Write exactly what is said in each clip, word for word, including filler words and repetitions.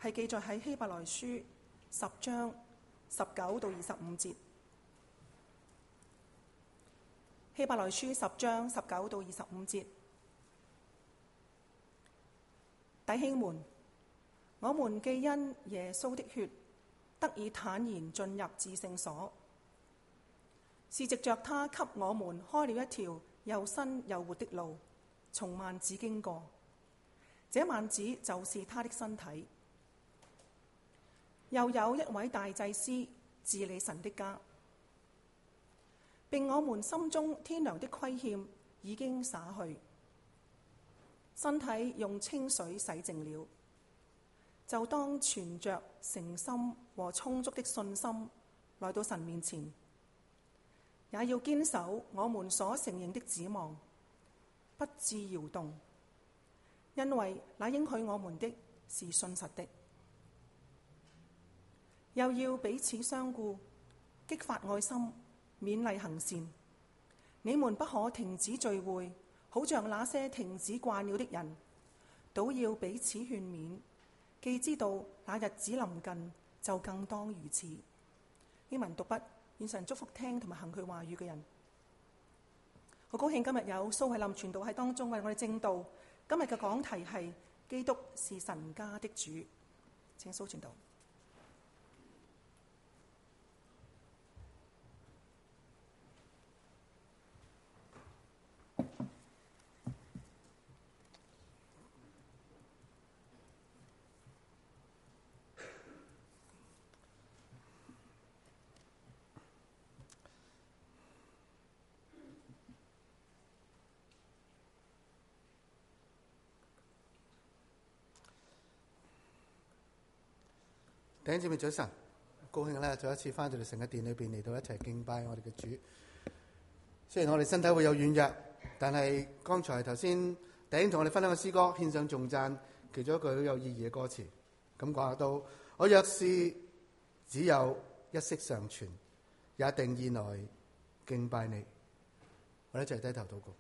係記載喺希伯來書十章十九到二十五節。希伯來書十章十九到二十五節，弟兄們，我們既因耶穌的血得以坦然進入至聖所，是藉着他給我們開了一條又新又活的路，從幔子經過。這幔子就是他的身體。又有一位大祭司治理神的家，並我們心中天良的虧欠已經灑去，身體用清水洗淨了，就當存着誠心和充足的信心來到神面前，也要堅守我們所承認的指望，不致搖動，因為那應許我們的是信實的。又要彼此相顧，激發愛心，勉勵行善。你們不可停止聚會，好像那些停止慣了的人，倒要彼此勸勉。既知道那日子臨近，就更當如此。經文讀畢，願神祝福聽同埋行佢話語嘅人。好高興今日有蘇慧林傳道喺當中為我哋證道。今日嘅講題係基督是神家的主。請蘇傳道。 弟兄姊妹早晨，高興咧再一次翻到嚟神嘅殿裏邊嚟到一齊敬拜我哋嘅主。雖然我哋身體會有軟弱，但係剛才頭先弟兄同我哋分享嘅詩歌獻上頌讚，其中一句好有意義嘅歌詞，咁講到：我若是只有一息尚存，也定意來敬拜你。我哋一齊低頭禱告。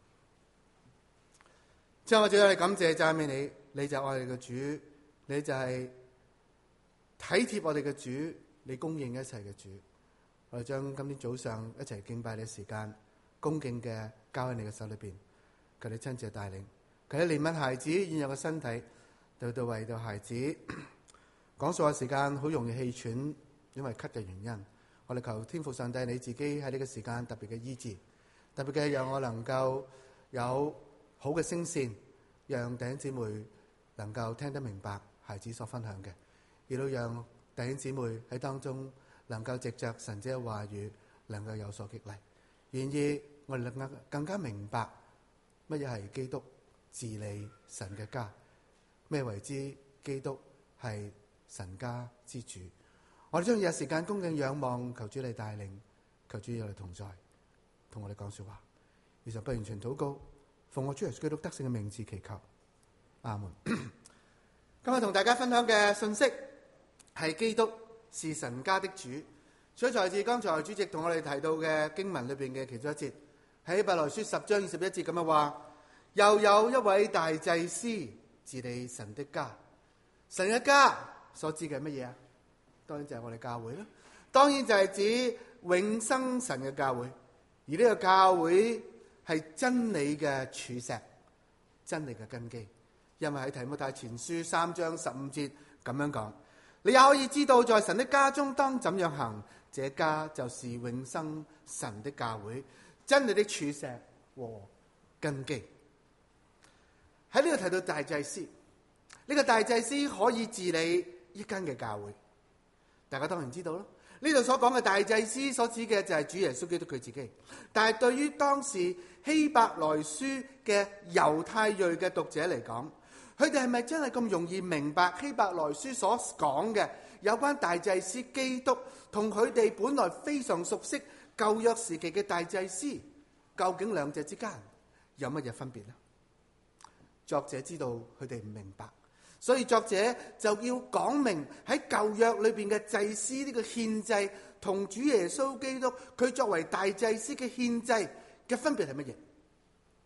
之後我哋要嚟感謝讚美你，你就係我哋嘅主，你就係體貼我哋嘅主，你供應一切嘅主。我哋將今天早上一齊敬拜你嘅時間，恭敬嘅交喺你嘅手裏邊，求你親自帶領，求你憐憫孩子軟弱嘅身體，到到為到孩子講述嘅時間好容易氣喘，因為咳嘅原因。我哋求天父上帝你自己喺呢個時間特別嘅醫治，特別嘅讓我能夠有好嘅聲線，讓弟兄姊妹能夠聽得明白孩子所分享嘅。亦都讓弟兄姊妹喺當中能夠藉着神者嘅話語，能夠有所激勵。願意我哋能夠更加明白乜嘢係基督治理神嘅家，咩為之基督係神家之主。我哋將有時間恭敬仰望，求主你帶領，求主有你同在，同我哋講說話。以上不完全禱告，奉我主耶穌基督得勝嘅名字祈求，阿門。今日同大家分享嘅信息係基督是神家的主，所以來自剛才主席同我哋提到嘅經文裏邊嘅其中一節，喺希伯來書十章二十一節咁樣話：又有一位大祭司治理神的家。神嘅家所指嘅乜嘢啊？當然就係我哋教會啦，當然就係指永生神嘅教會。而呢個教會係真理嘅柱石，真理嘅根基。因為喺提摩太前書三章十五節咁樣講，你也可以知道在神的家中當怎樣行，這家就是永生神的教會，真理的柱石和根基。喺呢度提到大祭司，呢、這個大祭司可以治理一間嘅教會，大家當然知道啦。呢度所講嘅大祭司所指嘅就係主耶穌基督佢自己，但係對於當時希伯來書嘅猶太裔嘅讀者嚟講，佢哋係咪真係咁容易明白希伯來書所講嘅有關大祭司基督同佢哋本來非常熟悉舊約時期嘅大祭司，究竟兩者之間有乜嘢分別呢？作者知道佢哋唔明白，所以作者就要講明喺舊約裏邊嘅祭司呢個獻祭同主耶穌基督佢作為大祭司嘅獻祭嘅分別係乜嘢。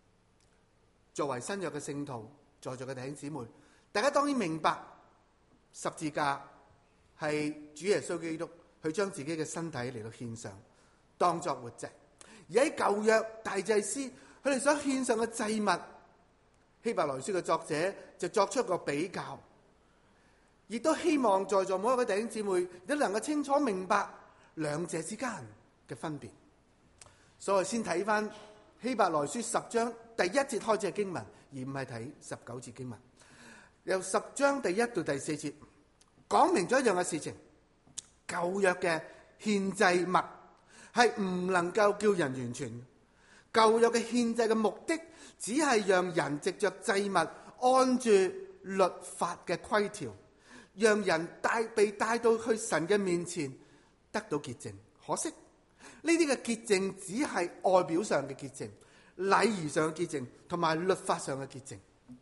作為新約嘅聖徒，在座嘅弟兄姊妹，大家當然明白十字架係主耶穌基督佢將自己嘅身體嚟到獻上，當作活祭。而喺舊約大祭司佢哋所獻上嘅祭物，希伯來書嘅作者就作出一個比較，亦都希望在座每一位弟兄姊妹都能夠清楚明白兩者之間嘅分別。所以先睇翻希伯來書十章第一節開始嘅經文，而唔係睇十九節經文。由十章第一到第四節講明咗一樣嘅事情，舊約嘅獻祭物係唔能夠叫人完全。舊約嘅獻祭嘅目的只係讓人藉着祭物按住律法嘅規條，讓人帶被帶到去神嘅面前得到潔淨。可惜呢啲嘅潔淨只係外表上嘅潔淨，禮儀上嘅潔淨同埋律法上嘅潔淨。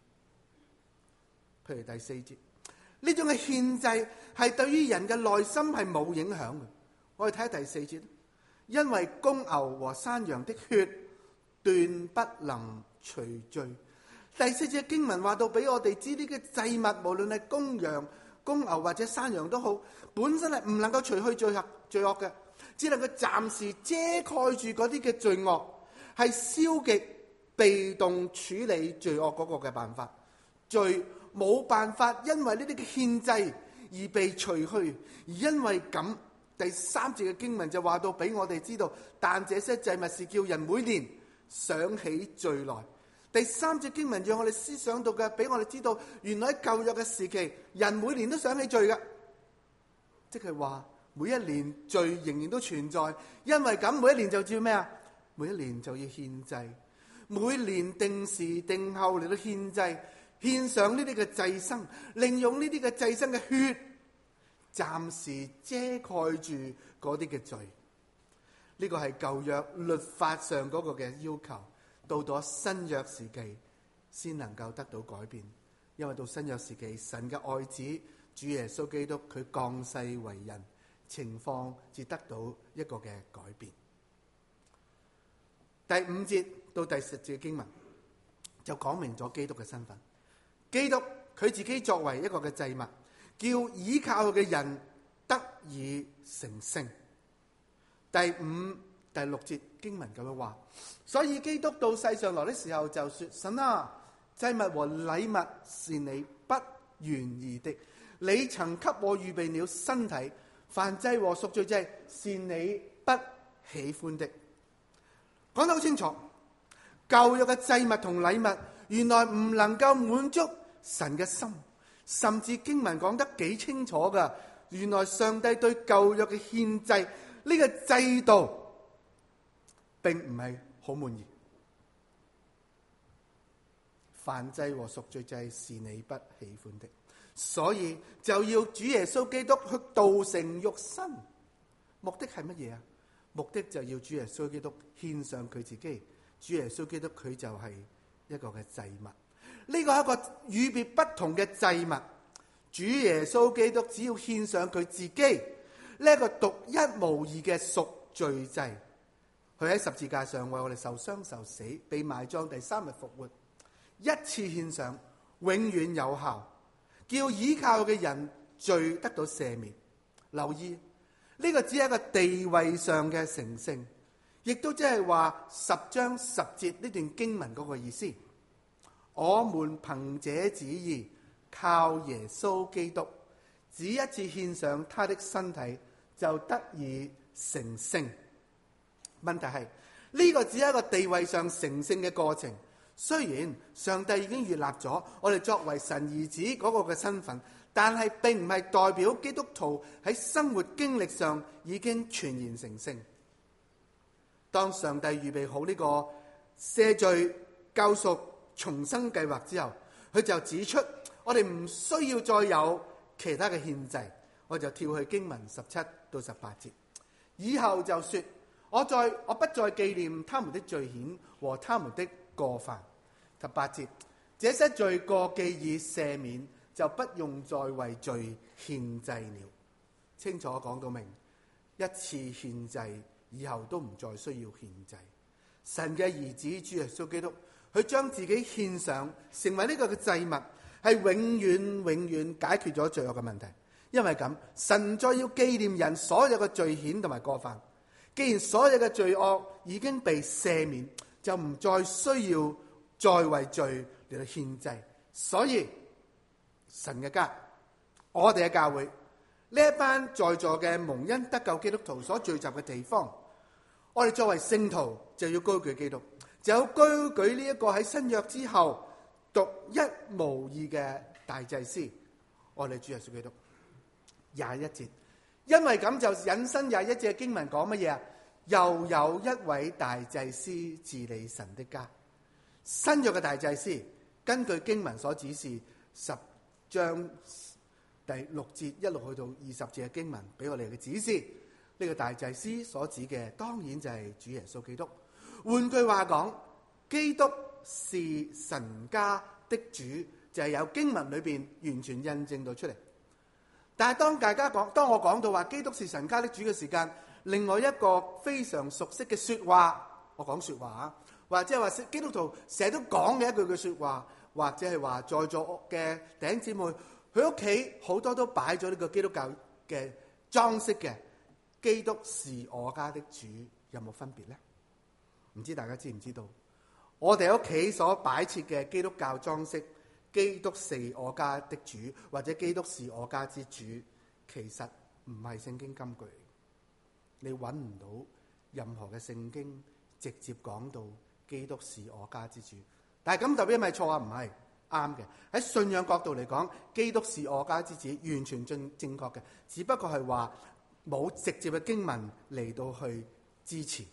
譬如第四節，呢種嘅獻祭係對於人嘅內心係冇影響嘅。我哋睇下第四節，因為公牛和山羊的血斷不能除罪。第四節經文話到俾我哋知，呢個祭物無論係公羊、公牛或者山羊都好，本身係唔能夠除去罪惡罪惡嘅，只能夠暫時遮蓋住嗰啲嘅罪惡，係消極被動處理罪惡嗰個嘅辦法。罪冇辦法因為呢啲嘅獻祭而被除去，而因為咁，第三節嘅經文就話到俾我哋知道，但這些祭物是叫人每年想起罪來。第三節經文讓我哋思想到嘅，俾我哋知道，原來喺舊約嘅時期，人每年都想起罪嘅，即係話每一年罪仍然都存在，因為咁每一年就照咩啊？每一年就要獻祭，每年定時定候嚟到獻祭。獻上呢啲嘅祭牲，利用呢啲嘅祭牲嘅血，暫時遮蓋住嗰啲嘅罪。呢個係舊約律法上嗰個嘅要求，到咗新約時期先能夠得到改變。因為到新約時期，神嘅愛子主耶穌基督佢降世為人，情況至得到一個嘅改變。第五節到第十節嘅經文就講明咗基督嘅身份。基督佢自己作為一個嘅祭物，叫倚靠嘅人得以成聖。第五、第六節經文咁樣話，所以基督到世上來的時候就說：神啊，祭物和禮物是你不願意的，你曾給我預備了身體，燔祭和贖罪祭是你不喜歡的。講得好清楚，舊約嘅祭物同禮物原來唔能夠滿足神嘅心，甚至經文講得幾清楚㗎。原來上帝對舊約嘅獻祭呢個制度並唔係好滿意。燔祭和贖罪祭是你不喜歡的，所以就要主耶穌基督去道成肉身。目的係乜嘢啊？目的就要主耶穌基督獻上佢自己。主耶穌基督佢就係一個嘅祭物。呢個係一個與別不同嘅祭物。主耶穌基督只要獻上佢自己呢一個獨一無二嘅贖罪祭，佢喺十字架上為我哋受傷受死，被埋葬，第三日復活，一次獻上，永遠有效，叫倚靠嘅人罪得到赦免。留意呢個只係一個地位上嘅成聖，亦都即係話十章十節呢段經文嗰個意思。我們憑這旨意靠耶穌基督，只一次獻上他的身體就得以成聖。問題係呢個只係一個地位上成聖嘅過程。雖然上帝已經悅納咗我哋作為神兒子嗰個嘅身份，但係並唔係代表基督徒喺生活經歷上已經全然成聖。當上帝預備好呢個赦罪、救贖、重生計劃之後，佢就指出我哋唔需要再有其他嘅獻祭。我就跳去經文十七到十八節，以後就說：我再我不再紀念他們的罪愆和他們的過犯。十八節，這些罪過既已赦免，就不用再為罪獻祭了。清楚講到明，一次獻祭以後都唔再需要獻祭。神嘅兒子主耶穌基督，佢將自己獻上，成為呢個嘅祭物， 係永遠永遠解決咗罪惡嘅問題。因為咁，神再要紀念人所有嘅罪愆同埋過犯。既然所有嘅罪惡已經被赦免，就唔再需要再為罪嚟到獻祭。所以神嘅家，我哋嘅教會，呢一班在座嘅蒙恩得救基督徒所聚集嘅地方，我哋作為聖徒就要高舉基督，就要高舉呢一個喺新約之後獨一無二嘅大祭司，我哋主耶穌基督。廿一節，因為咁就引申廿一節嘅經文講乜嘢啊？又有一位大祭司治理神的家。新約嘅大祭司，根據經文所指示，十章第六節一路去到二十節嘅經文俾我哋嘅指示，呢個大祭司所指嘅當然就係主耶穌基督。換句話講，基督是神家的主，就係有經文裏邊完全印證到出嚟。但係當大家講，當我講到話基督是神家的主嘅時間，另外一個非常熟悉嘅說話，我講說話啊，或者係話基督徒成日都講嘅一句句說話，或者係話在座嘅弟兄姊妹，佢屋企好多都擺咗呢個基督教嘅裝飾嘅，基督是我家的主，有冇分別呢？唔知大家知唔知道？我哋屋企所擺設嘅基督教裝飾，基督是我家的主，或者基督是我家之主，其實唔係聖經金句，你揾唔到任何嘅聖經直接講到基督是我家之主。但係咁代表係咪錯啊？唔係，啱嘅。喺信仰角度嚟講，基督是我家之主，完全正正確嘅，只不過係話冇直接嘅經文嚟到去支持。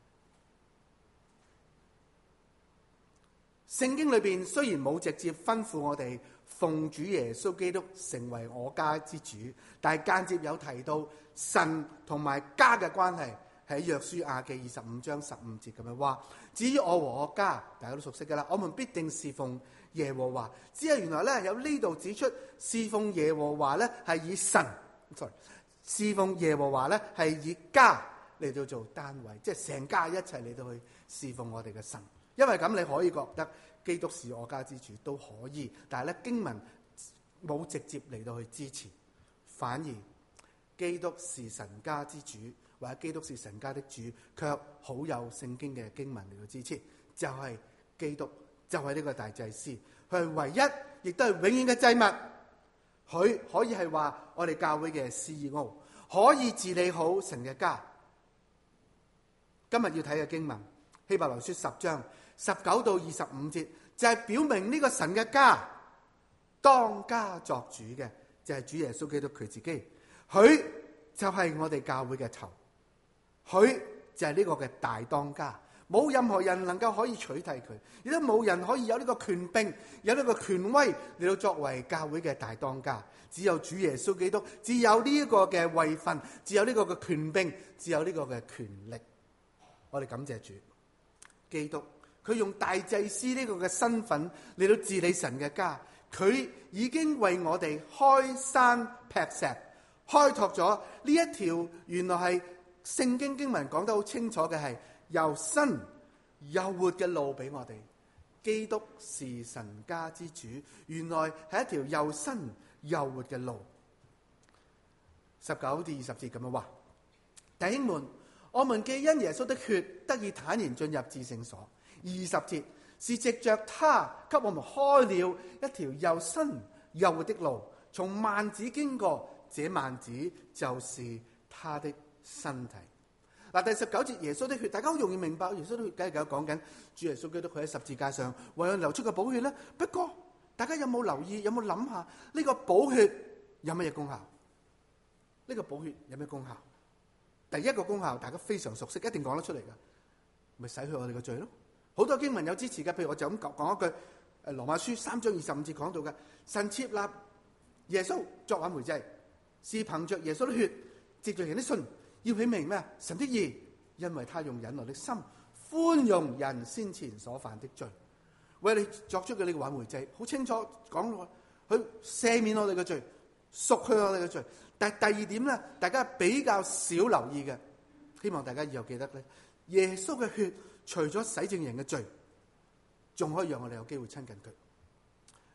聖經裏邊雖然冇直接吩咐我哋奉主耶穌基督成為我家之主，但係間接有提到神同埋家嘅關係，喺約書亞記二十五章十五節咁樣話：至於我和我家，大家都熟悉噶啦，我們必定侍奉耶和華。只係原來咧有呢度指出侍奉耶和華咧係以神，sorry，侍奉耶和華咧係以家嚟到做單位，即係成家一齊嚟到去侍奉我哋嘅神。因為咁你可以覺得基督是我家之主都可以，但係咧經文冇直接嚟到去支持，反而基督是神家之主或者基督是神家的主，卻好有聖經嘅經文嚟到支持，就係、是、基督就係、是、呢個大祭司，佢係唯一亦都係永遠嘅祭物，佢可以係話我哋教會嘅 C E O， 可以治理好神嘅家。今日要睇嘅經文希伯來書十章十九到二十五節，就係、是、表明呢個神嘅家當家作主嘅就係、是、主耶穌基督佢自己，佢就係我哋教會嘅頭，佢就係呢個嘅大當家，冇任何人能夠可以取替佢，亦都冇人可以有呢個權柄有呢個權威嚟到作為教會嘅大當家，只有主耶穌基督，只有呢一個嘅位份，只有呢個嘅權柄，只有呢個嘅權力。我哋感謝主基督，佢用大祭司呢個嘅身份嚟到治理神嘅家，佢已經為我哋開山劈石，開拓咗呢一條原來係聖經經文講得好清楚嘅係又新又活嘅路俾我哋。基督是神家之主，原來係一條又新又活嘅路。十九至二十節咁樣話，弟兄們，我們既因耶穌的血得以坦然進入至聖所。二十節是藉着他給我們開了一條又新又活的路，從幔子經過，這幔子就是他的身體。嗱，第十九節耶穌的血，大家好容易明白，耶穌的血梗係講緊主耶穌基督佢喺十字架上為我流出嘅寶血咧。不過大家有冇留意，有冇諗下呢個寶血有乜嘢功效？呢個寶血有咩功效？第一個功效大家非常熟悉，一定講得出嚟噶，咪洗去我哋嘅罪咯。好多經文有支持嘅，譬如我就咁講講一句，誒羅馬書三章二十五節講到嘅，神設立耶穌作挽回祭，是憑着耶穌的血，藉着人的信，要顯明咩？神的義，因為他用忍耐的心寬容人先前所犯的罪，為你作出嘅呢個挽回祭，好清楚講到，佢赦免我哋嘅罪，贖去我哋嘅罪。但係第二點咧，大家比較少留意嘅，希望大家以後記得咧，耶穌嘅血除咗洗淨人嘅罪，仲可以讓我哋有機會親近佢。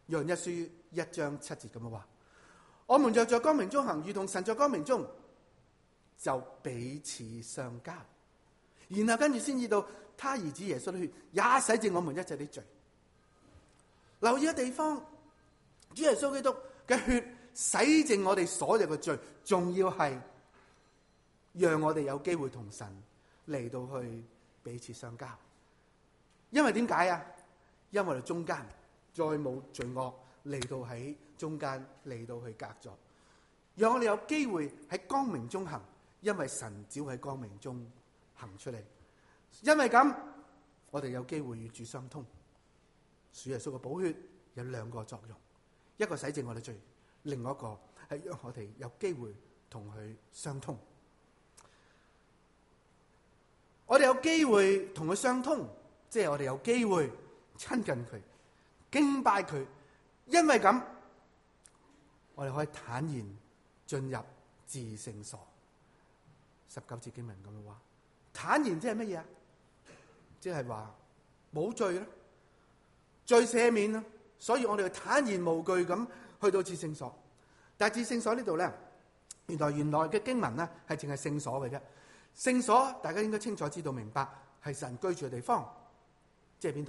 約翰一書一章七節咁樣話：我們若在光明中行，如同神在光明中，就彼此相交。然後跟住先至到他兒子耶穌的血也洗淨我們一切的罪。留意嘅地方，主耶穌基督嘅血洗淨我哋所有嘅罪，仲要係讓我哋有機會同神嚟到去彼此相交。因為點解啊？因為我哋中間再冇罪惡嚟到喺中間嚟到去隔咗，讓我哋有機會喺光明中行。因為神只喺光明中行出嚟，因為咁我哋有機會與主相通。主耶穌嘅寶血有兩個作用，一個洗淨我哋罪，另外一個係讓我哋有機會同佢相通。我哋有機會同佢相通，即係我哋有機會親近佢、敬拜佢。因為咁，我哋可以坦然進入至聖所。十九節經文咁樣話，坦然即係乜嘢啊？即係話冇罪啦，罪赦免啦，所以我哋坦然無懼咁去到至聖所。但係至聖所呢度咧，原來原來嘅經文咧係淨係聖所嘅啫。聖所大家應該清楚知道明白，係神居住嘅地方，即係邊度？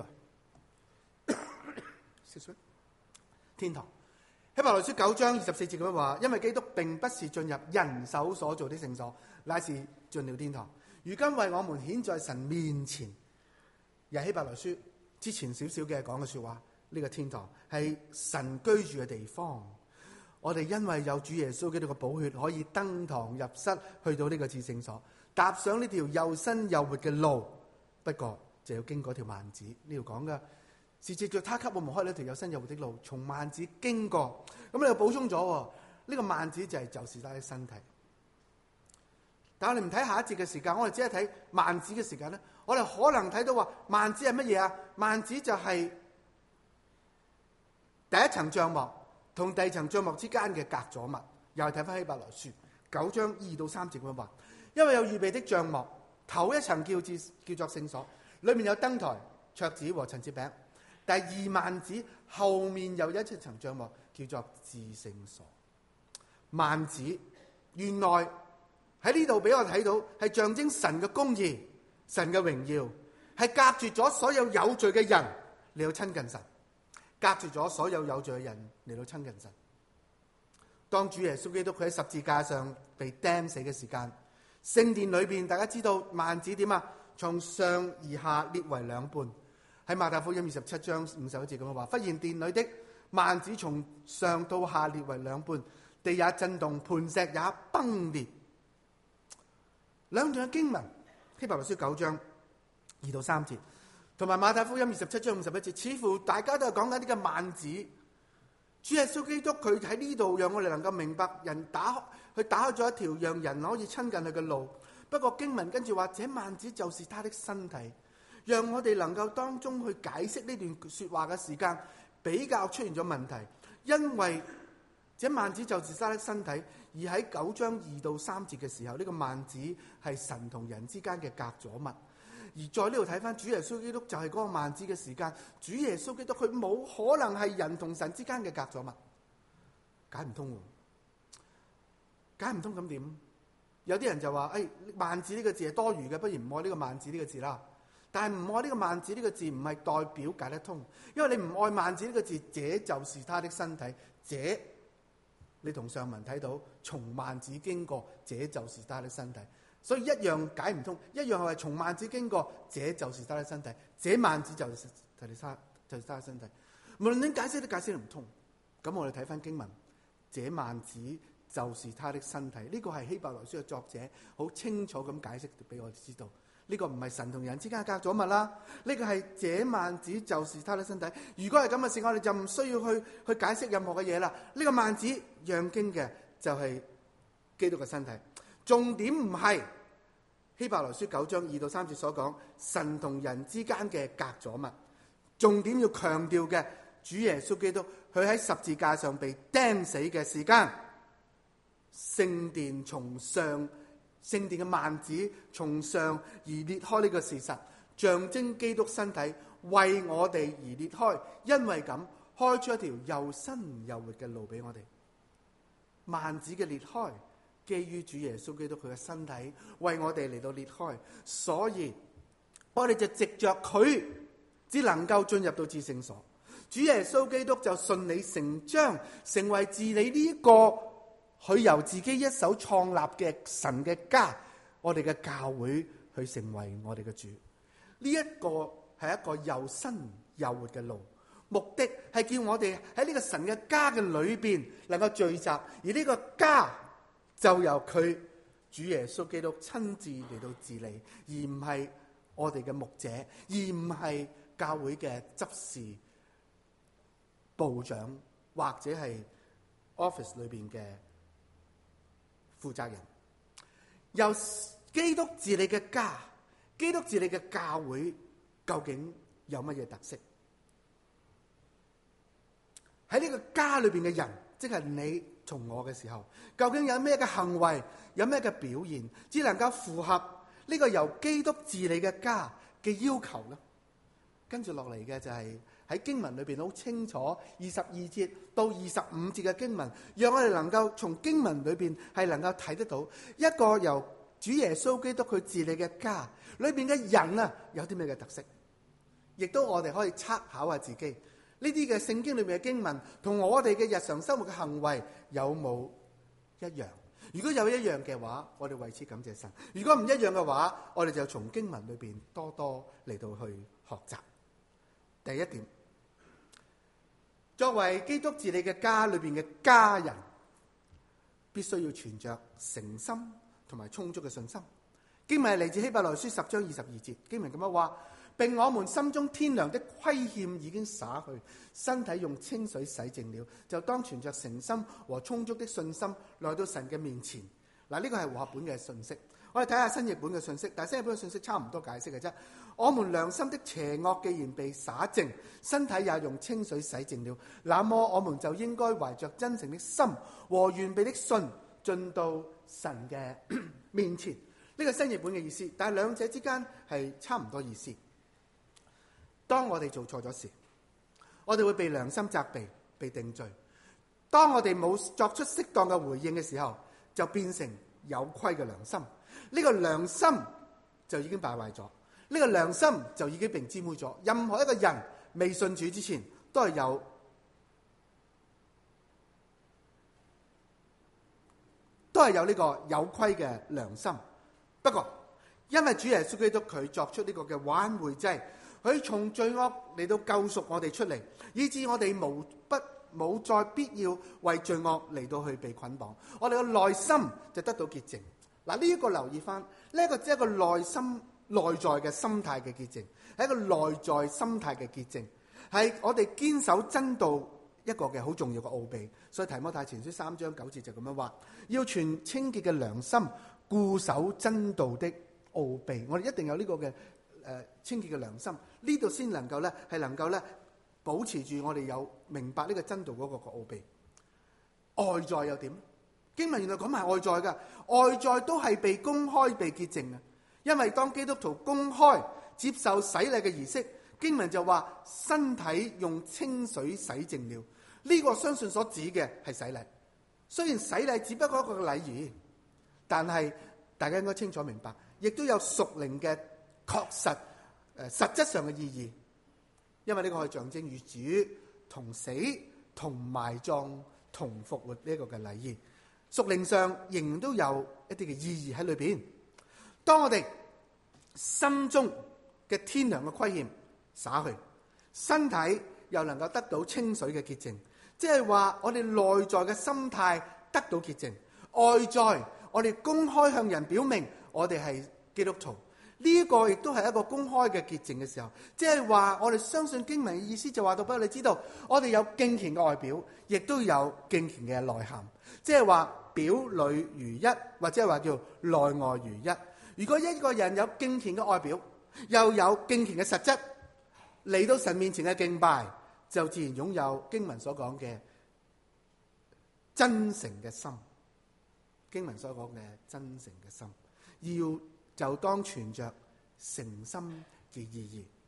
天堂。希伯來書九章二十四節咁樣話，因為基督並不是進入人手所造的聖所，乃是進了天堂。如今為我們顯在神面前。又希伯來書之前少少嘅講嘅說話，呢、這個天堂係神居住嘅地方。我哋因為有主耶穌基督嘅寶血，可以登堂入室，去到呢個至聖所，踏上呢條又新又活嘅路。不過就要經過條幔子，呢度講嘅。是藉着他給我們開了一條有新有活的路，從幔子經過。咁你又補充咗，呢、這個幔子就係就是他的身體。但係我哋唔睇下一節嘅時間，我哋只係睇幔子嘅時間咧，我哋可能睇到話幔子係乜嘢啊？幔子就係第一層帳幕同第二層帳幕之間嘅隔阻物。又係睇翻希伯來書九章二到三節咁樣話，因為有預備的帳幕，頭一層叫至叫做聖所，裏面有燈台、桌子和陳設餅。第二幔子後面有一層帳幕，叫做至聖所。幔子原來喺呢度俾我睇到係象徵神嘅公義、神嘅榮耀，係隔絕咗所有有罪嘅人嚟到親近神，隔絕咗所有有罪嘅人嚟到親近神。當主耶穌基督佢喺十字架上被釘死嘅時間，聖殿裏邊大家知道幔子點啊？從上而下裂為兩半。喺馬太福音二十七章五十一節咁樣話，忽然殿裏的幔子從上到下裂為兩半，地也震動，磐石也崩裂。兩段嘅經文，希伯來書九章二到三節，同埋馬太福音二十七章五十一節，似乎大家都係講緊呢個幔子。主耶穌基督佢喺呢度讓我哋能夠明白，人打佢打開咗一條讓人可以親近佢嘅路。不過經文跟住話，這幔子就是他的身體。讓我哋能夠當中去解釋呢段說話嘅時間比較出現咗問題，因為這幔子就是他的身體，而喺九章二到三節嘅時候，呢、這個幔子係神同人之間嘅隔阻物。而在呢度睇翻主耶穌基督就係嗰個幔子嘅時間，主耶穌基督佢冇可能係人同神之間嘅隔阻物，解唔通，解唔通咁點？有啲人就話：誒，幔子呢個字係多餘嘅，不如唔愛呢個幔子呢個字啦。但係唔愛呢個幔子呢個字唔係代表解得通，因為你唔愛幔子呢個字，這就是他的身體。這你同上文睇到，從幔子經過，這就是他的身體，所以一樣解唔通，一樣係話從幔子經過，這就是他的身體，這幔子就是就係他就是他的身體。無論點解釋都解釋唔通。咁我哋睇翻經文，這幔子就是他的身體，呢、這個係希伯來書嘅作者好清楚咁解釋俾我哋知道。呢、這個唔係神同人之間嘅隔阻物啦，呢、這個係這幔子就是他的身體。如果係咁嘅事，我哋就唔需要去去解釋任何嘅嘢啦。呢、這個幔子讓經嘅就係基督嘅身體。重點唔係希伯來書九章二到三節所講神同人之間嘅隔阻物，重點要強調嘅主耶穌基督佢喺十字架上被釘死嘅時間，聖殿從上。聖殿嘅幔子從上而裂開呢個事實，象徵基督身體為我哋而裂開，因為咁開出一條又新又活嘅路俾我哋。幔子嘅裂開，基於主耶穌基督佢嘅身體為我哋嚟到裂開，所以我哋就藉着佢，只能夠進入到至聖所。主耶穌基督就順理成章成為治理呢個佢由自己一手創立嘅神嘅家，我哋嘅教會去成為我哋嘅主。呢一個係一個又新又活嘅路，目的係叫我哋喺呢個神嘅家嘅裏邊能夠聚集，而呢個家就由佢主耶穌基督親自嚟到治理，而唔係我哋嘅牧者，而唔係教會嘅執事、部長或者係 office 裏邊嘅負責人。由基督治理嘅家，基督治理嘅教會究竟有乜嘢特色？喺呢個家裏邊嘅人，即係你同我嘅時候，究竟有咩嘅行為，有咩嘅表現，只能夠符合呢個由基督治理嘅家嘅要求呢？跟住落嚟嘅就係喺經文裏邊好清楚，二十二節到二十五節嘅經文，讓我哋能夠從經文裏邊係能夠睇得到一個由主耶穌基督佢治理嘅家裏邊嘅人啊，有啲咩嘅特色，亦都我哋可以參考下自己。呢啲嘅聖經裏面嘅經文同我哋嘅日常生活嘅行為有冇一樣？如果有一樣嘅話，我哋為此感謝神；如果唔一樣嘅話，我哋就從經文裏邊多多嚟到去學習。第一點，作為基督治理嘅家裏邊嘅家人，必須要存着誠心同埋充足嘅信心。經文係嚟自希伯來書十章二十二節，經文咁樣話：並我們心中天良的虧欠已經灑去，身體用清水洗淨了，就當存着誠心和充足的信心來到神嘅面前。嗱，呢個係和合本嘅信息。我哋睇下新譯本嘅信息，但係新譯本嘅信息差唔多解釋嘅啫。我們良心的邪惡既然被灑淨，身體也用清水洗淨了，那麼我們就應該懷着真誠的心和完備的信進到神嘅面前。呢個新譯本嘅意思，但係兩者之間係差唔多意思。當我哋做錯咗事，我哋會被良心責備、被定罪。當我哋冇作出適當嘅回應嘅時候，就變成有虧嘅良心。呢個良心就已經敗壞咗，呢個良心就已經被沾污咗。任何一個人未信主之前，都係有都係有呢個有虧嘅良心。不過，因為主耶穌基督佢作出呢個嘅挽回祭，佢從罪惡嚟到救贖我哋出嚟，以致我哋無不冇再必要為罪惡嚟到去被捆綁，我哋嘅內心就得到潔淨。嗱，呢一個留意翻，呢一個只係一個內心內在嘅心態嘅潔淨，係一個內在心態嘅潔淨，係我哋堅守真道一個嘅好重要嘅奧秘。所以提摩太前書三章九節就咁樣話：要存清潔嘅良心，固守真道的奧秘。我哋一定有呢個嘅誒清潔嘅良心，呢度先能夠咧係能夠咧保持住我哋有明白呢個真道嗰個嘅奧秘。外在又點？經文原來講埋外在噶，外在都係被公開被潔淨嘅。因為當基督徒公開接受洗禮嘅儀式，經文就話身體用清水洗淨了。呢個相信所指嘅係洗禮。雖然洗禮只不過一個禮儀，但係大家應該清楚明白，亦都有屬靈嘅確實誒實質上嘅意義。因為呢個係象徵與主同死、同埋葬、同復活呢一個嘅禮儀。屬靈上仍然都有一啲嘅意義喺裏邊。當我哋心中嘅天良嘅虧欠灑去，身體又能夠得到清水嘅潔淨，即係話我哋內在嘅心態得到潔淨，外在我哋公開向人表明我哋係基督徒，呢一個亦都係一個公開嘅潔淨嘅時候，即係話我哋相信經文嘅意思就話到俾我哋知道，我哋有敬虔嘅外表，亦都有敬虔嘅內涵。即係話表裏如一，或者係話叫內外如一。如果一個人有敬虔嘅外表，又有敬虔嘅實質，嚟到神面前嘅敬拜，就自然擁有經文所講嘅真誠嘅心。經文所講嘅真誠嘅心，要就當存着誠心嘅意義。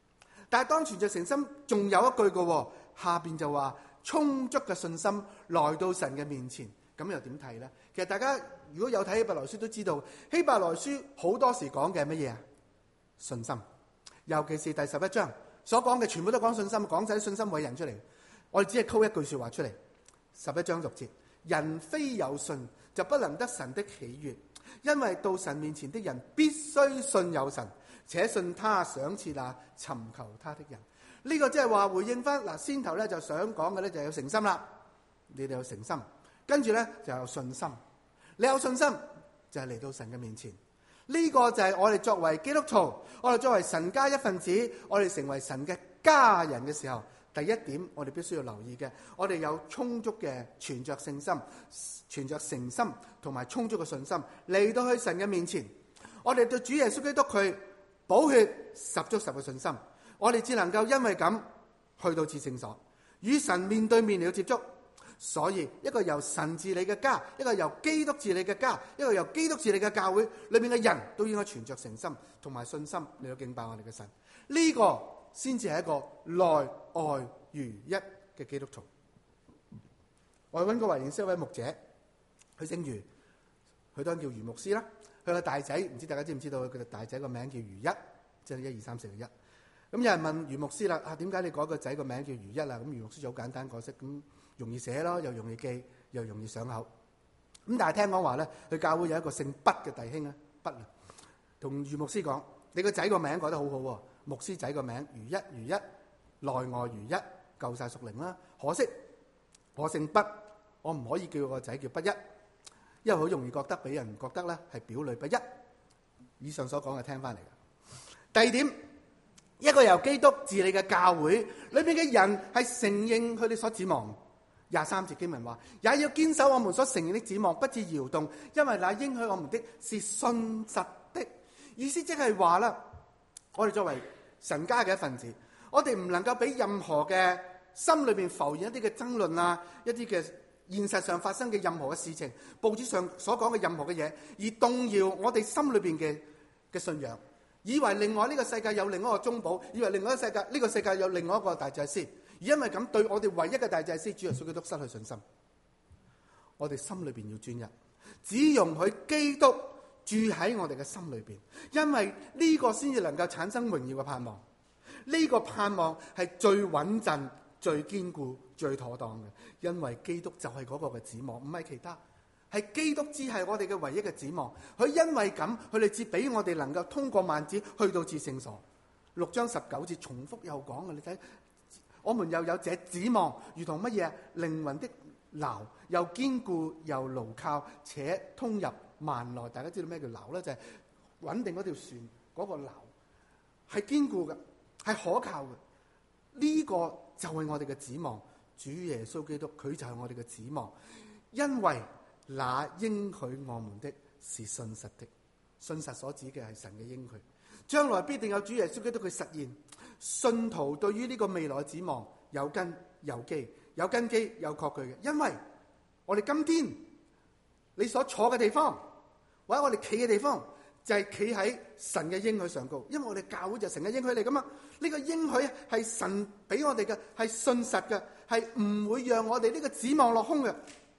但係當存着誠心，仲有一句嘅喎，下邊就話充足嘅信心來到神嘅面前，咁又點睇呢？其實大家如果有睇希伯來書都知道，希伯來書好多時講嘅係乜嘢啊？信心，尤其是第十一章所講嘅，全部都講信心，講晒啲信心偉人出嚟。我哋只係溝一句說話出嚟，十一章六節，人非有信就不能得神的喜悅，因為到神面前的人必須信有神，且信他賞賜那尋求他的人。呢、這個即係話回應翻嗱，先頭咧就想講嘅咧就有誠心啦，你哋有誠心，跟住咧就有信心。你有信心就係嚟到神嘅面前，呢、這個就係我哋作為基督徒，我哋作為神家一份子，我哋成為神嘅家人嘅時候，第一點我哋必須要留意嘅，我哋有充足嘅存着信心、存着誠心同埋充足嘅信心嚟到去神嘅面前，我哋對主耶穌基督佢寶血十足十嘅信心，我哋只能夠因為咁去到至聖所，與神面對面嚟到接觸。所以一個由神治理嘅家，一個由基督治理嘅家，一個由基督治理嘅教會裏面嘅人都應該存着誠心同埋信心嚟到敬拜我哋嘅神，呢、這個先至係一個內外如一嘅基督徒。我揾過維連斯一位牧者，佢姓余，佢當叫余牧師啦。佢個大仔唔知大家知唔知道，佢個大仔個名叫余一，即係一二三四個一。咁有人問余牧師啦，啊點解你改個仔個名叫余一啦？咁余牧師就好簡單解釋，咁容易寫咯，又容易記，又容易上口。咁但係聽講話咧，佢教會有一個姓畢嘅弟兄咧，畢啊，同余牧師講：你個仔個名改得好好喎，牧師仔個名余一余一，內外如一，夠晒屬靈啦。可惜我姓畢，我唔可以叫個仔叫畢一，因為好容易覺得俾人覺得咧係表裏不一。以上所講係聽翻嚟嘅。第二點。一個由基督治理嘅教會裏面嘅人係承認佢哋所指望。廿三節經文話，也要堅守我們所承認的指望，不致搖動，因為那應許我們的是信實的。意思即係話啦，我哋作為神家嘅一份子，我哋唔能夠俾任何嘅心裏面浮現一啲嘅爭論啊，一啲嘅現實上發生嘅任何嘅事情，報紙上所講嘅任何嘅嘢，而動搖我哋心裏邊嘅嘅信仰。以為另外呢個世界有另外一個中保，以為另外一個世界呢、這個世界有另外一個大祭司，而因為咁對我哋唯一嘅大祭司主耶穌基督失去信心。我哋心裏邊要專一，只容許基督住喺我哋嘅心裏邊，因為呢個先至能夠產生榮耀嘅盼望。呢、這個盼望係最穩陣、最堅固、最妥當嘅，因為基督就係嗰個嘅指望，唔係其他。係基督只係我哋嘅唯一嘅指望，佢因為咁，佢哋只俾我哋能夠通過幔子去到至聖所。六章十九節重複又講嘅，你睇，我們又有這指望，如同乜嘢？靈魂的錨，又堅固又牢靠，且通入幔內。大家知道咩叫錨咧？就係、是、穩定嗰條船嗰、那個錨，係堅固嘅，係可靠嘅。呢、這個就係我哋嘅指望，主耶穌基督，佢就係我哋嘅指望，因為。那應許我們的是信實的，信實所指嘅係神嘅應許，將來必定有主耶穌基督佢實現。信徒對於呢個未來嘅指望有根有基，有根基有確據嘅，因為我哋今天你所坐嘅地方，或者我哋企嘅地方，就係企喺神嘅應許上高，因為我哋教會就成個應許嚟噶嘛。呢個應許係神俾我哋嘅，係信實嘅，係唔會讓我哋呢個指望落空嘅。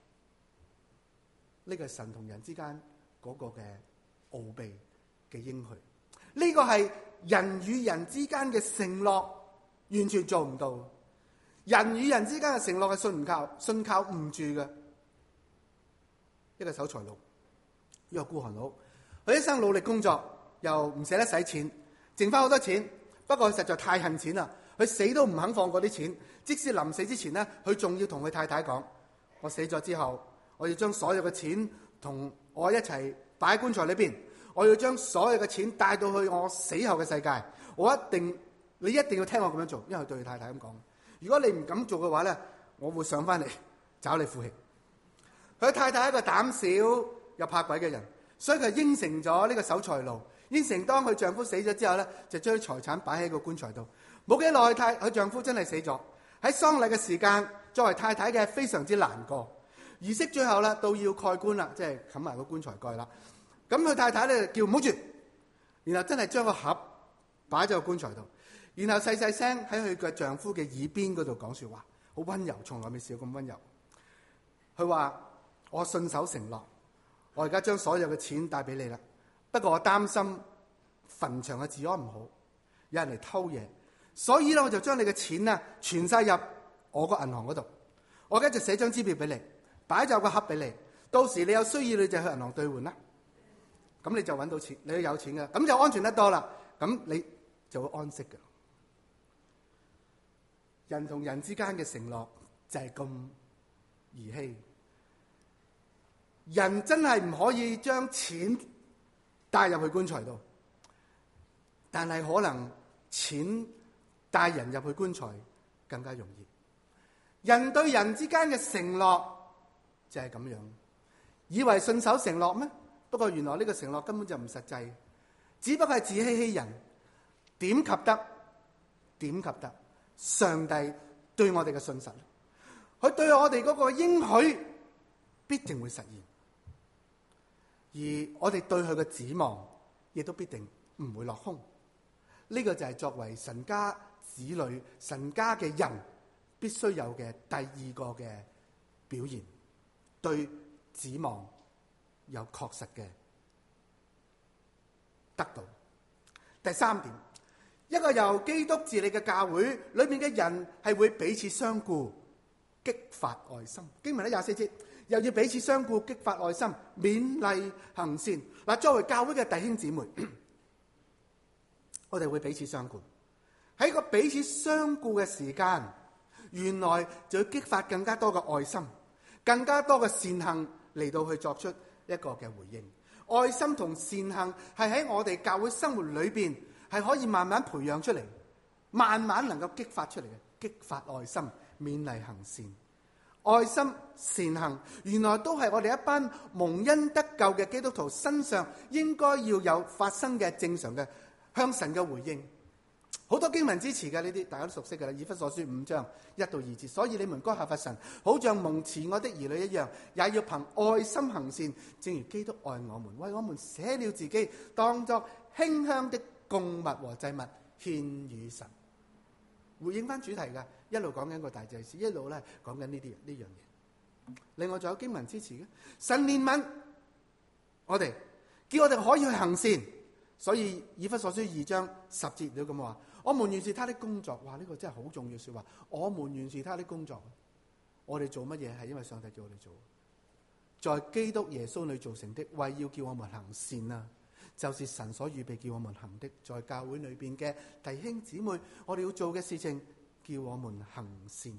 呢個係神同人之間嗰個嘅奧秘嘅應許，呢個係人與人之間嘅承諾，完全做唔到。人與人之間嘅承諾係信唔靠，信靠唔住嘅。一個守財奴，一個孤寒佬，佢一生努力工作，又唔捨得使錢，剩翻好多錢，不過佢實在太恨錢啦，佢死都唔肯放過啲錢。即使臨死之前呢，佢仲要同佢太太講：我死咗之後，我要將所有嘅錢同我一齊擺喺棺材裏邊，我要將所有嘅錢帶到去我死後嘅世界。我一定，你一定要聽我咁樣做，因為佢對佢太太咁講。如果你唔敢做嘅話咧，我會上翻嚟找你負氣。佢太太係一個膽小又怕鬼嘅人，所以佢應承咗呢個守財奴，應承當佢丈夫死咗之後咧，就將啲財產擺喺個棺材度。冇幾耐，太佢丈夫真係死咗。喺喪禮嘅時間，作為太太嘅非常之難過。儀式最後啦，到要蓋棺啦，即係冚埋個棺材蓋啦。咁佢太太咧叫唔好住，然後真係將個盒擺咗個棺材度， 然後細細聲喺佢嘅丈夫嘅耳邊嗰度講說話，好溫柔，從來未試過咁溫柔。佢話：我信守承諾，我而家將所有嘅錢帶俾你啦。不過我擔心墳場嘅治安唔好，有人嚟偷嘢，所以咧我就將你嘅錢啊存晒入我個銀行嗰度。我而家就寫張支票俾你，擺咗個盒俾你。到時你有需要你就去銀行兌換啦。咁你就揾到錢，你都有錢噶，咁就安全得多啦。咁你就會安息噶。人同人之間嘅承諾就係咁兒戲。人真係唔可以將錢帶入去棺材度，但係可能錢帶人入去棺材更加容易。人對人之間嘅承諾就係咁樣，以為信守承諾咩？不過原來呢個承諾根本就唔實際，只不過係自欺欺人。點及得？點及得？上帝對我哋嘅信實，佢對我哋嗰個應許必定會實現，而我哋對佢嘅指望亦都必定唔會落空。呢、這個就係作為神家子女、神家嘅人必須有嘅第二個嘅表現，對指望有確實嘅得到。第三點，一個由基督治理嘅教會裏面嘅人係會彼此相顧，激發愛心。經文喺廿四節，又要彼此相顧，激發愛心，勉勵行善。嗱，作為教會嘅弟兄姊妹，我哋會彼此相顧。喺個彼此相顧嘅時間，原來就要激發更加多嘅愛心，更加多嘅善行嚟到去作出一個嘅回應。愛心同善行係喺我哋教會生活裏邊係可以慢慢培養出嚟，慢慢能夠激發出嚟嘅，激發愛心，勉勵行善。愛心善行原來都係我哋一班蒙恩得救嘅基督徒身上應該要有發生嘅正常嘅向神嘅回應。好多經文支持嘅呢啲，大家都熟悉嘅啦。以弗所書五章一到二節，所以你們該效法神，好像蒙慈愛的兒女一樣，也要憑愛心行善，正如基督愛我們，為我們捨了自己，當作馨香的供物和祭物獻與神。回應翻主題嘅，一路講緊個大祭司，一路咧講緊呢啲呢樣嘢。另外仲有經文支持嘅，神憐憫我哋，叫我哋可以去行善。所以以弗所書二章十節都咁話，我們原是他的工作。哇，呢個真係好重要說話。我們原是他的工作，我哋做乜嘢係因為上帝叫我哋做，在基督耶穌裏造成的，為要叫我們行善啊，就是神所預備叫我們行的。在教會裏邊嘅弟兄姊妹，我哋要做嘅事情，叫我們行善。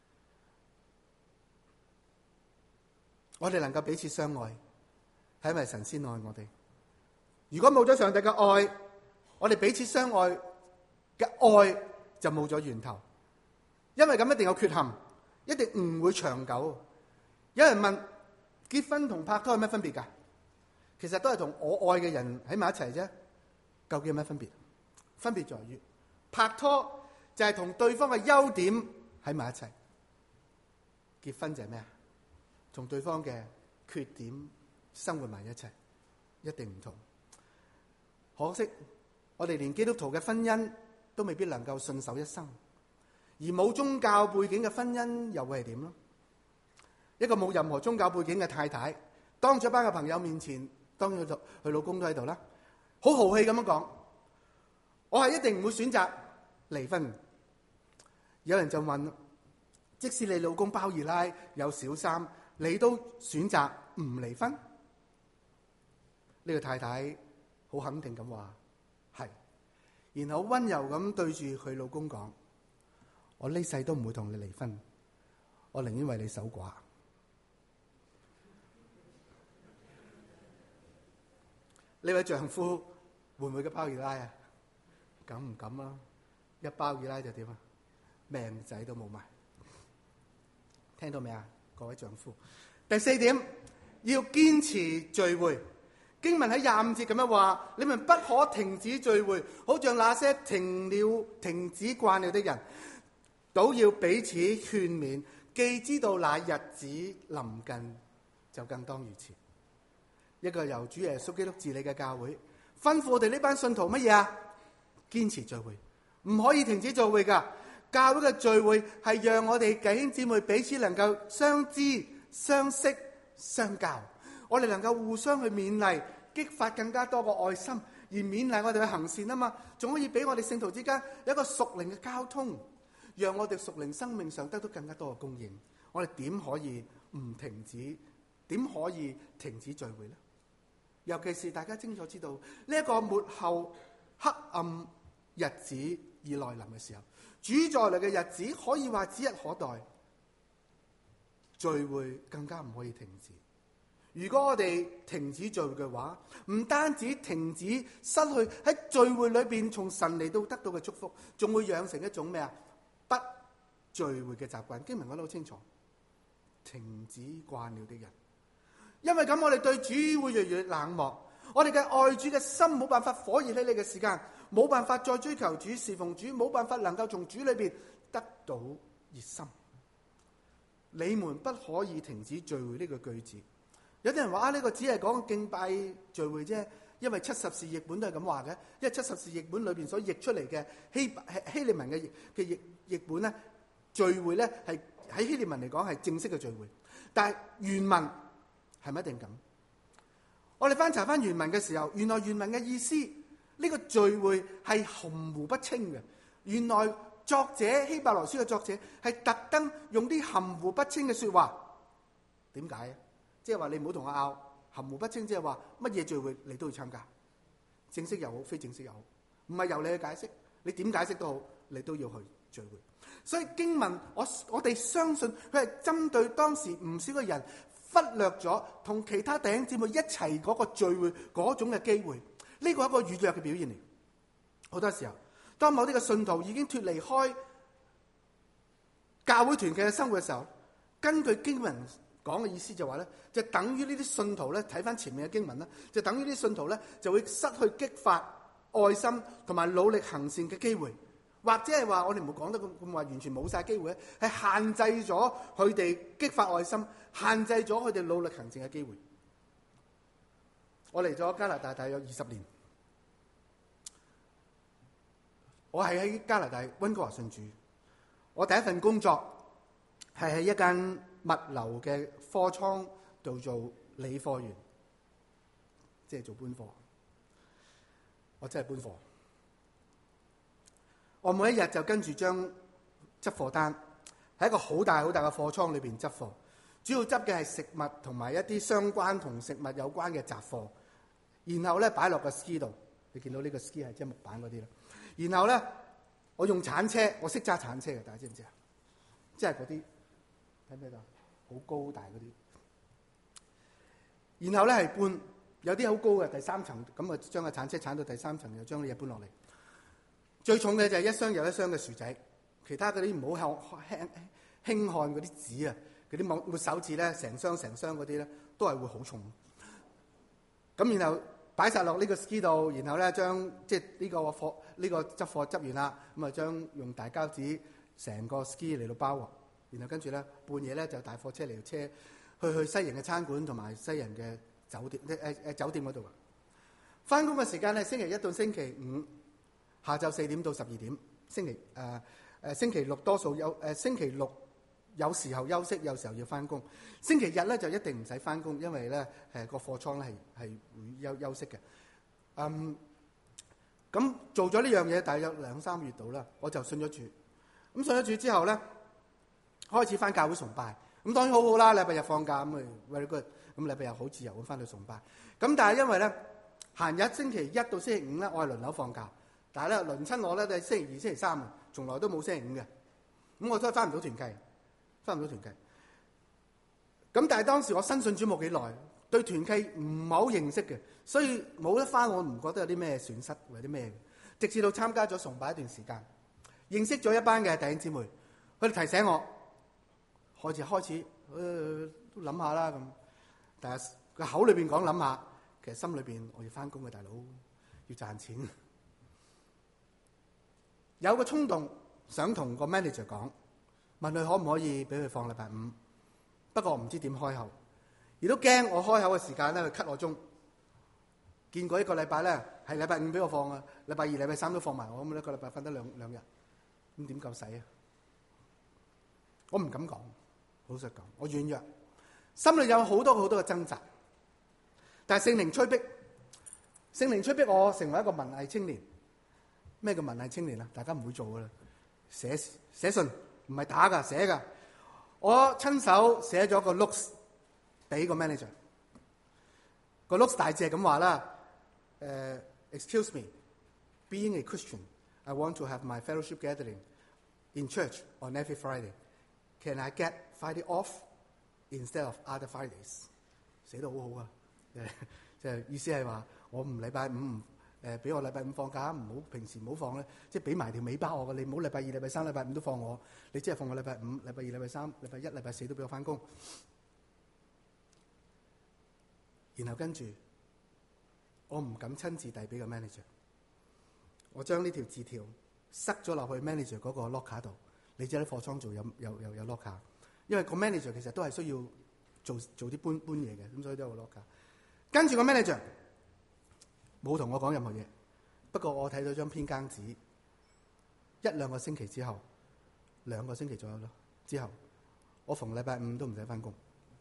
我哋能夠彼此相愛，係因為神先愛我哋。如果冇咗上帝嘅愛，我哋彼此相愛嘅愛就冇咗源頭，因為咁一定有缺陷，一定唔會長久。有人問，結婚同拍拖有咩分別㗎？其實都係同我愛嘅人喺埋一齊啫。究竟有咩分別？分別在於拍拖就係同對方嘅優點喺埋一齊，結婚就係咩啊？同對方嘅缺點生活埋一齊，一定唔同。可惜我哋連基督徒嘅婚姻都未必能夠信守一生，而冇宗教背景嘅婚姻又會係點咯？一個冇任何宗教背景嘅太太，當咗班嘅朋友面前，當佢佢老公都喺度啦，好豪氣咁樣講，我係一定唔會選擇離婚。有人就問，即使你老公包二奶有小三，你都選擇唔離婚？呢、這個太太好肯定咁話係，然後溫柔咁對住佢老公講：我呢世都唔會同你離婚，我寧願為你守寡。呢位丈夫會唔會嘅包二奶啊？敢唔敢啊？一包二奶就點啊？命仔都冇埋。聽到未啊？各位丈夫，第四點要堅持聚會。經文喺廿五節咁樣話：你們不可停止聚會，好像那些停了停止慣了的人，都要彼此勸勉。既知道那日子臨近，就更當如此。一個由主耶穌基督治理嘅教會，吩咐我哋呢班信徒乜嘢啊？堅持聚會， 唔可以停止聚會㗎。教會嘅聚會係讓我哋弟兄姊妹彼此能夠相知、相識、相交，我哋能夠互相去勉勵，激發更加多嘅愛心，而勉勵我哋去行善啊嘛，仲可以俾我哋聖徒之間有一個屬靈嘅交通，讓我哋屬靈生命上得到更加多嘅供應。我哋點可以唔停止？點可以停止聚會呢？尤其是大家清楚知道呢一個末後黑暗日子已來臨嘅時候，主再來嘅日子可以話指日可待，聚會更加唔可以停止。如果我哋停止聚會嘅話，唔單止停止失去喺聚會裏邊從神嚟到得到嘅祝福，仲會養成一種咩啊？不聚會嘅習慣。經文講得好清楚，停止慣了的人。因為咁，我哋對主會越嚟越冷漠，我哋嘅愛主嘅心冇辦法火熱起嚟嘅時間，冇辦法再追求主、侍奉主，冇辦法能夠從主裏邊得到熱心。你們不可以停止聚會呢個句子。有啲人話啊，呢個只係講敬拜聚會啫，因為七十士譯本都係咁話嘅。因為七十士譯本裏邊所譯出嚟嘅希希利文嘅嘅譯譯本咧，聚會咧係喺希利文嚟講係正式嘅聚會，但係原文係咪一定咁？我哋翻查翻原文嘅時候，原來原文嘅意思呢、這個聚會係含糊不清嘅。原來作者希伯來書嘅作者係特登用啲含糊不清嘅說話。點解啊？即係話你唔好同我拗，含糊不清，即係話乜嘢聚會你都要參加，正式又好，非正式又好，唔係由你去解釋，你點解釋都好，你都要去聚會。所以經文我我哋相信佢係針對當時唔少嘅人忽略咗同其他弟兄姊妹一齊嗰個聚會嗰種嘅機會，呢個係一個軟弱嘅表現嚟。好多時候，當某啲嘅信徒已經脫離開教會團契嘅生活嘅時候，根據經文講嘅意思就話咧，就等於呢啲信徒咧，睇翻前面嘅經文啦，就等於呢啲信徒咧就會失去激發愛心同埋努力行善嘅機會，或者係話我哋唔好講得咁咁話完全冇晒機會咧，係限制咗佢哋激發愛心，限制咗佢哋努力行善嘅機會。我嚟咗加拿大大約二十年，我係喺加拿大溫哥華信主。我第一份工作係喺一間物流嘅貨倉度做理貨員，即係做搬貨。我真係搬貨。我每一日就跟住將執貨單喺一個好大好大嘅貨倉裏邊執貨，主要執嘅係食物同埋一啲相關同食物有關嘅雜貨，然後咧擺落個 ski 度。你見到呢個 ski 係即係木板嗰啲啦。然後咧，我用鏟車，我識揸鏟車嘅，大家知唔知啊？即係嗰啲睇咩度？好高大嗰啲。然後咧係搬，有啲好高嘅第三層，咁啊將個鏟車鏟到第三層，又將啲嘢搬落嚟。最重嘅就係一箱又一箱嘅薯仔，其他嗰啲唔好輕輕看嗰啲紙啊，嗰啲抹抹手紙咧，成箱成箱嗰啲咧，都係會好重。咁然後擺晒落呢個 ski 度，然後咧將即係呢個貨呢個執貨執完啦，咁啊將用大膠紙成個 ski 嚟到包喎，然後跟住咧半夜咧就大貨車嚟到車去去西營嘅餐館同埋西營嘅酒店誒誒酒店嗰度啊。翻工嘅時間咧，星期一到星期五下晝四點到十二點，星期誒誒、呃、星期六多數有誒、呃、星期六有時候休息，有時候要翻工。星期日咧就一定唔使翻工，因為咧誒個貨倉咧係係會休休息嘅。嗯，咁做咗呢樣嘢大約兩三個月度啦，我就信咗主。咁信咗主之後咧，開始翻教會崇拜。咁當然好好啦，禮拜日放假咁咪 very good。咁禮拜日好自由咁翻去崇拜。咁但係因為咧閒日星期一到星期五咧，我係輪流放假。但係咧輪親我咧都係星期二、星期三啊，從來都冇星期五嘅。咁我都係翻唔到團契，翻唔到團契。咁但係當時我新信主冇幾耐，對團契唔係好認識嘅，所以冇得翻，我唔覺得有啲咩損失或者啲咩。直至到參加咗崇拜一段時間，認識咗一班嘅弟兄姊妹，佢哋提醒我，開始開始誒、呃、都諗下啦咁。但係個口裏邊講諗下，其實心裏邊我要翻工嘅大佬，要賺錢。有個衝動想同個 manager 講，問佢可唔可以俾佢放禮拜五，不過我唔知點開口，亦都驚我開口嘅時間咧佢 cut 我鐘， 見過一個禮拜咧，係禮拜五俾我放啊，禮拜二、禮拜三都放埋我，咁一個禮拜瞓得兩兩日，咁點夠使啊？我唔敢講，老實講，我軟弱，心裏有好多好多嘅掙扎。但係聖靈催逼，聖靈催逼我成為一個文藝青年。咩叫文藝青年啊？大家唔會做噶啦，寫寫信唔係打噶，寫噶。我親手寫咗個 notes 俾個 manager。個 notes 大致係咁話啦。誒、uh, ，excuse me, being a Christian, I want to have my fellowship gathering in church on every Friday. Can I get Friday off instead of other Fridays？ 寫得好好啊！即係意思係話，我唔禮拜五唔誒俾我禮拜五放假，唔好平時唔好放咧，即係俾埋條尾巴我嘅。你唔好禮拜二、禮拜三、禮拜五都放我，你即係放我禮拜五、禮拜二、禮拜三、禮拜一、禮拜四都俾我翻工。然後跟住。我唔敢親自遞俾個 manager， 我將呢條字條塞咗落去 manager 嗰個 locker 度。你知喺貨倉做有有有有 locker， 因為個 manager 其實都係需要做做啲搬搬嘢嘅，咁所以都有個 locker。跟住個 manager 冇同我講任何嘢，不過我睇到張編更紙，一兩個星期之後，兩個星期左右咯，之後我逢禮拜五都唔使翻工。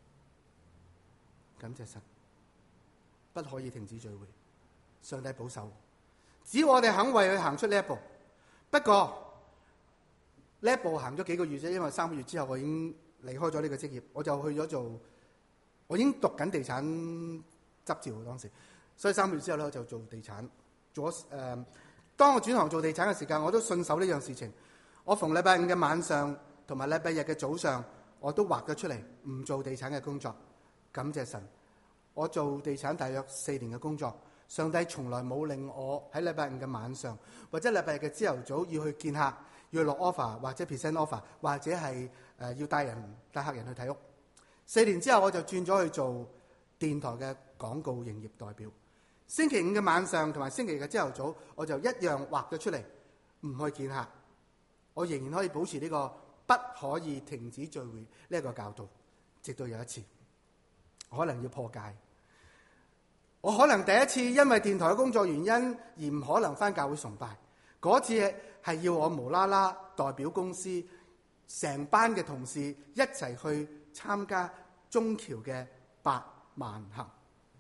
感謝神，不可以停止聚會。上帝保守，只要我哋肯為佢行出呢一步。不過呢一步行咗幾個月啫，因為三個月之後我已經離開咗呢個職業，我就去咗做，我已經讀緊地產執照當時，所以三個月之後咧我就做地產。做咗誒、呃，當我轉行做地產嘅時間，我都信守呢樣事情。我逢禮拜五嘅晚上同埋禮拜日嘅早上，我都劃咗出嚟唔做地產嘅工作。感謝神，我做地產大約四年嘅工作。上帝從來冇令我喺禮拜五嘅晚上或者禮拜日嘅朝頭早要去見客，要去落 offer 或者 present offer， 或者係誒、呃、要帶人帶客人去睇屋。四年之後我就轉咗去做電台嘅廣告營業代表。星期五嘅晚上同埋星期日嘅朝頭早，我就一樣劃咗出嚟唔去見客。我仍然可以保持呢個不可以停止聚會呢一個教導，直到有一次可能要破戒。我可能第一次因為電台嘅工作原因而唔可能返教會崇拜，嗰次係要我無啦啦代表公司成班嘅同事一齊去參加中橋嘅百萬行，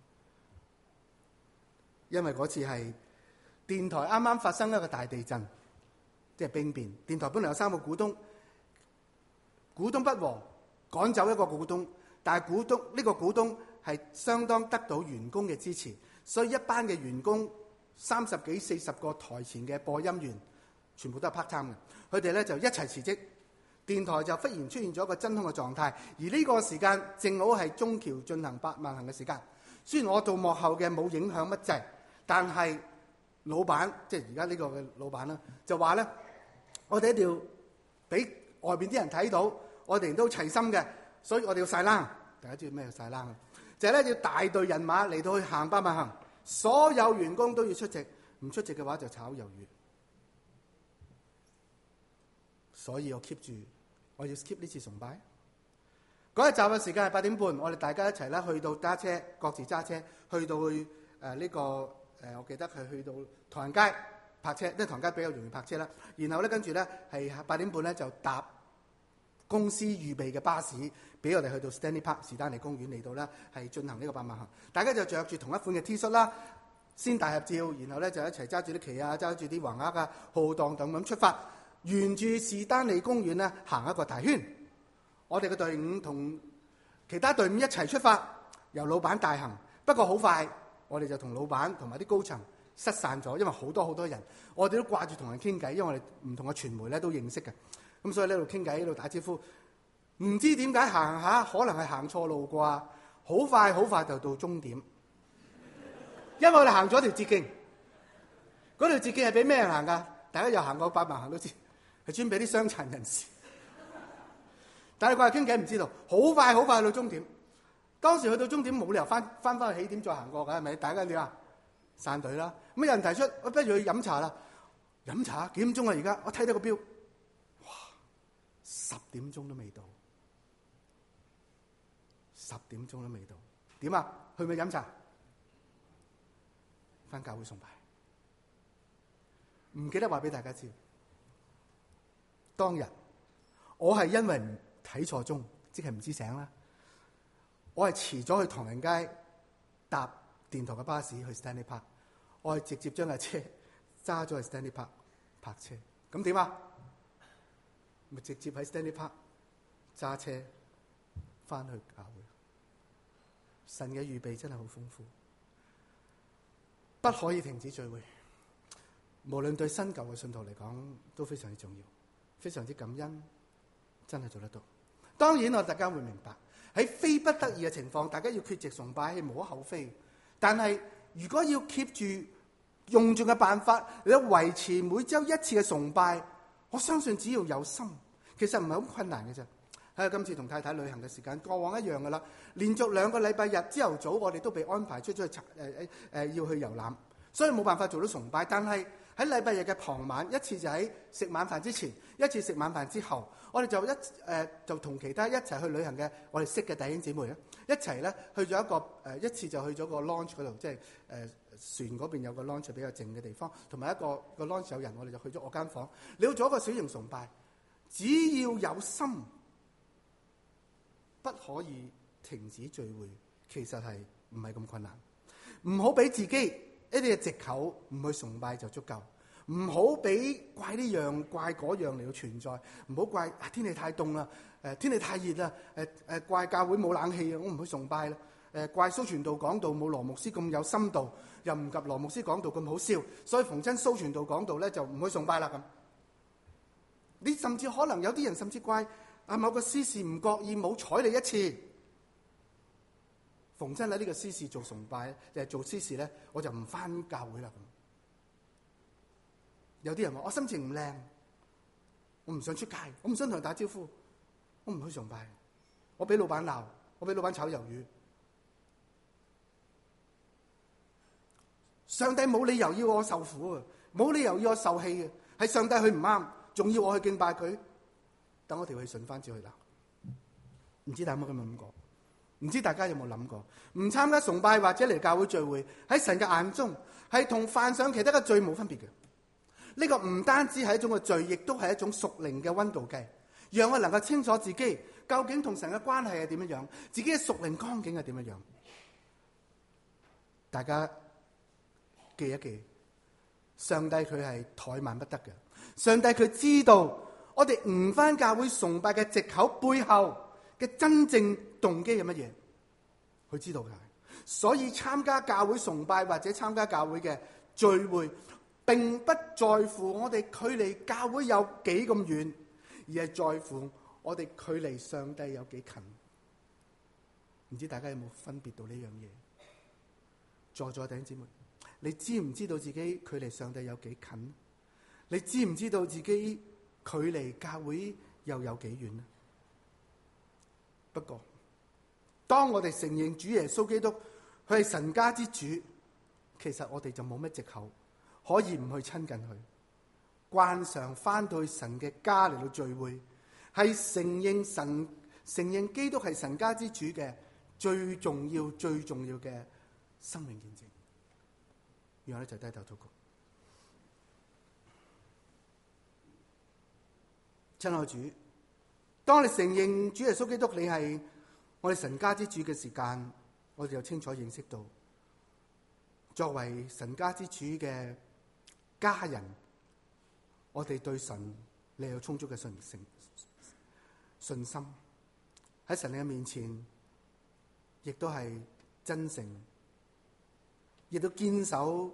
因為嗰次係電台啱啱發生一個大地震，即係兵變。電台本來有三個股東，股東不和，趕走一個股東，但係股東呢、這個股東係相當得到員工嘅支持，所以一班嘅員工三十幾四十個台前嘅播音員全部都係 part time 嘅，佢哋咧就一齊辭職，電台就忽然出現咗一個真空嘅狀態。而呢個時間正好係中橋進行百萬行嘅時間。雖然我做幕後嘅冇影響乜滯，但係老闆即係而家呢個嘅老闆啦，就話咧我哋一定要俾外邊啲人睇到，我哋都齊心嘅，所以我哋要晒冷。大家知道咩叫晒冷啊？就係咧要大隊人馬嚟到去行百萬行，所有員工都要出席，唔出席嘅話就炒魷魚。所以我 keep 住，我要 skip 呢次崇拜。嗰一集嘅時間係八點半，我哋大家一齊咧去到揸車，各自揸車去到去誒呢個誒、呃，我記得係去到唐人街泊車，因為唐人街比較容易泊車啦。然後咧跟住咧係八點半咧就搭公司預備嘅巴士，俾我哋去到 Stanley Park 士丹利公園嚟到咧，係進行呢個百萬行。大家就着住同一款嘅 T 恤啦，先大合照，然後咧就一齊揸住啲旗啊，揸住啲橫額啊，浩浩蕩蕩咁出發，沿住士丹利公園咧行一個大圈。我哋嘅隊伍同其他隊伍一齊出發，由老闆帶行。不過好快，我哋就同老闆同埋啲高層失散咗，因為好多好多人，我哋都掛住同人傾偈，因為我哋唔同嘅傳媒咧都認識嘅。咁所以呢度傾偈，呢度打招呼，唔知點解行下，可能係行錯路啩。好快好快就到終點，因為我哋行咗條捷徑。嗰條捷徑係俾咩人行㗎？大家又行過百萬行都知，係專俾啲傷殘人士。但係佢話傾偈唔知道，好快好快去到終點。當時去到終點冇理由翻翻翻去起點再行過㗎，係咪？大家點啊？散隊啦。咁有人提出，我不如去飲茶啦。飲茶幾點鐘啊？而家我睇到個錶。十點鐘都未到，十點鐘都未到，點啊？去唔去飲茶？ 返教會崇拜。唔記得話俾大家知，當日我係因為睇錯鐘，即係唔知醒啦，我係遲咗去唐人街搭電台嘅巴士去 Stanley Park， 我係直接將架車揸咗去 Stanley Park 泊車。咁點啊？咪直接喺 Stanley Park 揸車翻去教會。神嘅預備真係好豐富，不可以停止聚會。無論對新舊嘅信徒嚟講都非常之重要，非常之感恩，真係做得到。當然我大家會明白，喺非不得已嘅情況，大家要缺席崇拜係無可厚非。但係如果要 keep 住用盡嘅辦法嚟維持每週一次嘅崇拜，我相信只要有心，其實唔係好困難嘅啫。喺今次同太太旅行嘅時間，過往一樣噶啦，連續兩個禮拜日朝頭早我哋都被安排出咗去誒誒誒要去遊覽，所以冇辦法做到崇拜。但係喺禮拜日嘅傍晚，一次就喺食晚飯之前，一次食晚飯之後，我哋就一誒、呃、就同其他一齊去旅行嘅我哋識嘅弟兄姊妹咧，一齊咧去咗一個誒、呃、一次就去咗個 launch 嗰度，即係誒、呃、船嗰邊有個 launch 比較靜嘅地方，同埋一個一個 launch 有人，我哋就去咗我間房，你要做一個小型崇拜，只要有心，不可以停止聚會，其實係唔係咁困難。唔好俾自己一啲嘅藉口唔去崇拜就足夠，唔好俾怪呢樣怪嗰樣嚟到存在，唔好怪啊天氣太凍啦，誒天氣太熱啦，誒誒怪教會冇冷氣啊，我唔去崇拜啦，誒怪蘇傳道講道冇羅牧師咁有深度，又唔及羅牧師講道咁好笑，所以逢親蘇傳道講道咧就唔去崇拜啦咁。你甚至可能有啲人甚至怪啊某個司事唔覺意冇睬你一次。逢親喺呢個司事做崇拜，就係做司事咧，我就唔翻教會啦咁。有啲人話我心情唔靚，我唔想出街，我唔想同人打招呼，我唔去崇拜，我俾老闆鬧，我俾老闆炒魷魚。上帝冇理由要我受苦啊，冇理由要我受氣嘅，係上帝佢唔啱，仲要我去敬拜佢，等我條氣順翻至去鬧。唔知大家有冇咁樣諗過？唔知大家有冇諗過，唔參加崇拜或者嚟教會聚會，喺神嘅眼中係同犯上其他嘅罪冇分別嘅。呢、這個唔單止係一種嘅罪，亦都係一種屬靈嘅溫度計，讓我能夠清楚自己究竟同神嘅關係係點樣樣，自己嘅屬靈光景係點樣樣。大家記一記，上帝佢係怠慢不得嘅。上帝佢知道我哋唔返教會崇拜嘅藉口背後嘅真正動機係乜嘢？佢知道嘅，所以參加教會崇拜或者參加教會嘅聚會，並不在乎我哋距離教會有幾咁遠，而係在乎我哋距離上帝有幾近。唔知大家有冇分別到呢樣嘢？在座弟兄姊妹，你知唔知道自己距離上帝有幾近？你知唔知道自己距離教會又有幾遠呢？不過，當我哋承認主耶穌基督佢係神家之主，其實我哋就冇乜藉口可以唔去親近佢。慣常翻到去神嘅家嚟到聚會，係承認神、承認基督係神家之主嘅最重要、最重要嘅生命見證。然後咧就低頭禱告。親愛主，當你承認主耶穌基督你係我哋神家之主嘅時間，我哋就清楚認識到，作為神家之主嘅家人，我哋對神你有充足嘅信心，信心喺神你嘅面前，亦都係真誠，亦都堅守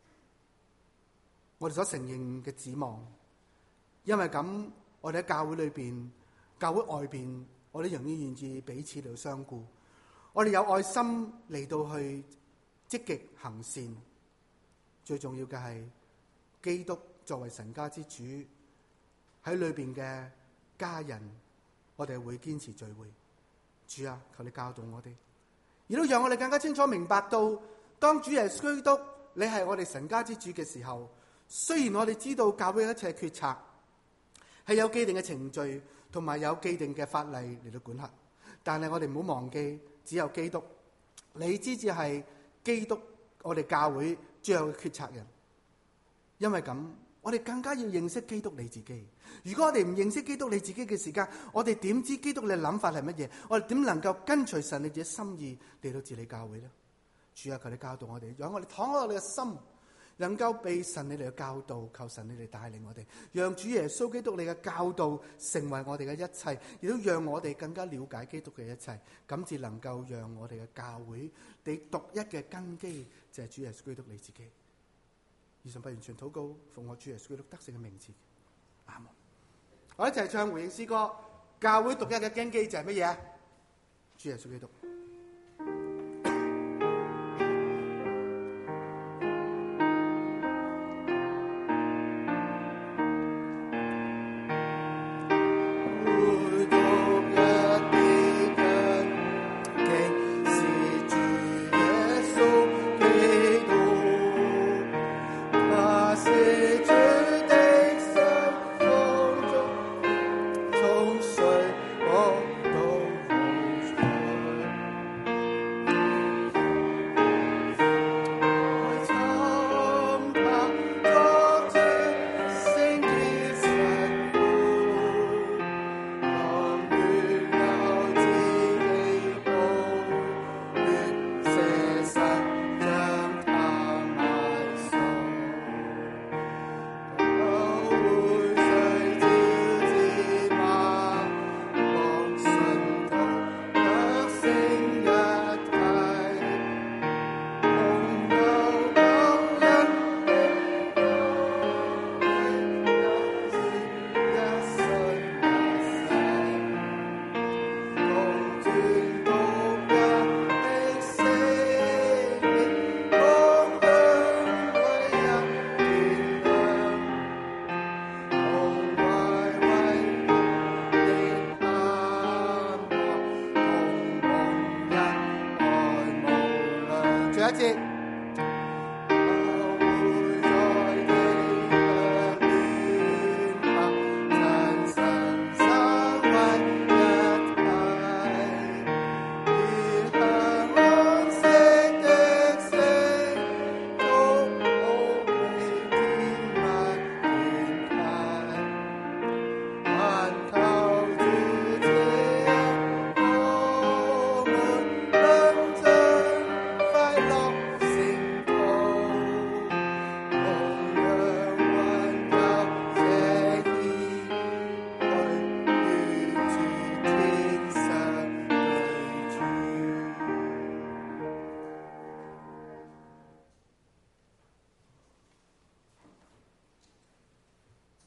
我哋所承認嘅指望。因為咁，我哋喺教會裏邊、教會外邊，我哋仍然願意彼此嚟相顧。我哋有愛心嚟到去積極行善。最重要嘅係基督作為神家之主喺裏邊嘅家人，我哋會堅持聚會。主啊，求你教導我哋，亦都讓我哋更加清楚明白到，當主耶穌基督你係我哋神家之主嘅時候，雖然我哋知道教會一切決策係有既定嘅程序同埋有既定嘅法例嚟到管轄，但係我哋唔好忘記，只有基督，你之至係基督我哋教會最後嘅決策人。因為咁，我哋更加要認識基督你自己。如果我哋唔認識基督你自己嘅時間，我哋點知基督你嘅諗法係乜嘢？我哋點能夠跟隨神你自己心意嚟到治理教會呢？主啊，求你教導我哋，讓我哋敞開我哋嘅心，能夠被神你嚟嘅教導，求神你嚟帶領我哋，讓主耶穌基督你嘅教導成為我哋嘅一切，亦都讓我哋更加了解基督嘅一切，咁至能夠讓我哋嘅教會你獨一嘅根基就係主耶穌基督你自己。以上不完全禱告，奉我主耶穌基督得勝嘅名字，阿門。我一齊唱回應詩歌，教會獨一嘅根基就係乜嘢啊？主耶穌基督。